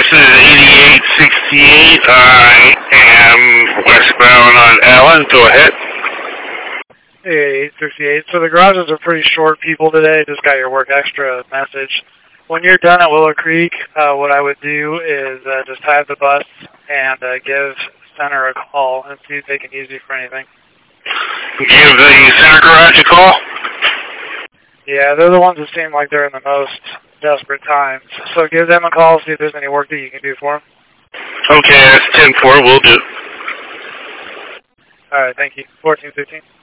is 8868. I am westbound on Allen. Go ahead. Hey, 868. So the garages are pretty short people today. Just got your work extra message. When you're done at Willow Creek, what I would do is just tie up the bus and give Center a call and see if they can use you for anything. Give the Center Garage a call? Yeah, they're the ones that seem like they're in the most desperate times. So give them a call, see if there's any work that you can do for them. Okay, that's 10-4. We'll do. All right, thank you. 1415.